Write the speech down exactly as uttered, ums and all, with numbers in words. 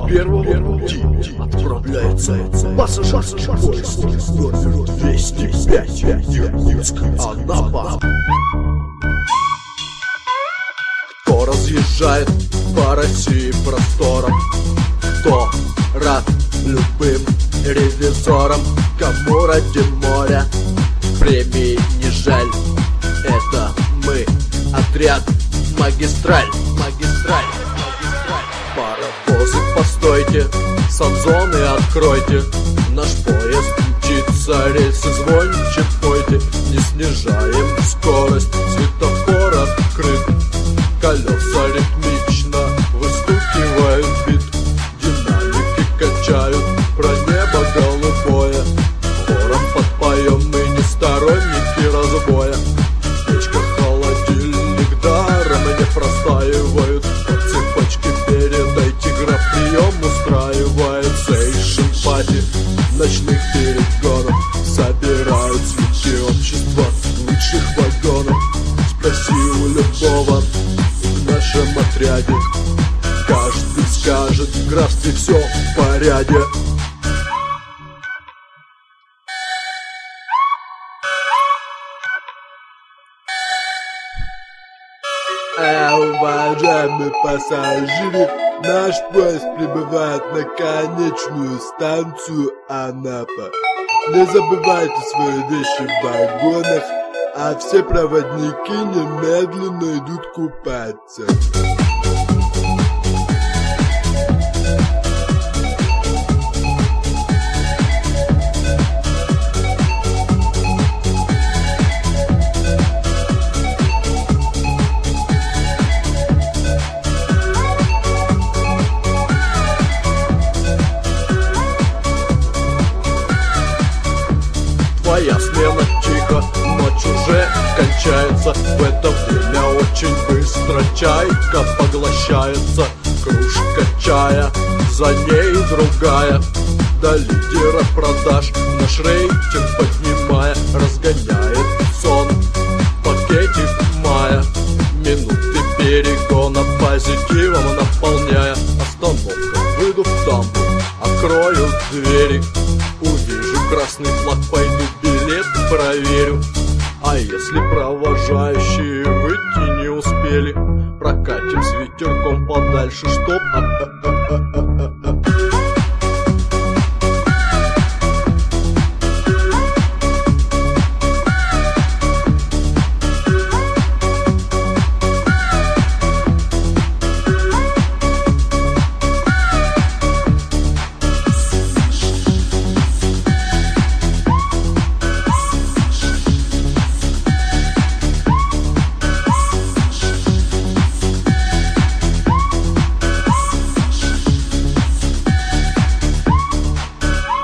первого пути отправляется пассажирский поезд номер двести пять, Якутск, Анапа. Кто разъезжает по России просторам, кто рад любым ревизорам, кому ради моря премии не жаль. Это мы, отряд Магистраль, Магистраль, Магистраль. Паровозы, постойте, санзоны откройте, наш поезд мчится, рельсы звонче пойте. Не снижаем скорость, светофор открыт, колеса ритмично выстукивают бит, динамики качают про небо голубое. Хором подпоем мы не сторонники разбоя. Печка, холодильник даром не простаивают, по цепочке передайте, граф-прием устраивает. Сейшн пати ночных перегонов собирают свечи общества лучших вагонов. Спроси у любого в нашем отряде, каждый скажет, в графстве все в порядке. А, уважаемые пассажиры, наш поезд прибывает на конечную станцию Анапа. Не забывайте свои вещи в вагонах, а все проводники немедленно идут купаться. Твоя смена тихо, ночь уже кончается. В это время очень быстро чайка поглощается. Кружка чая, за ней другая, до лидера продаж наш рейтинг поднимая. Разгоняет сон пакетик мая, минуты перегона позитивом наполняя. Остановка, выйду в тамбур, открою двери, увижу красный флаг, пойду билет проверю. А если провожающие выйти не успели, прокатим с ветерком подальше, чтоб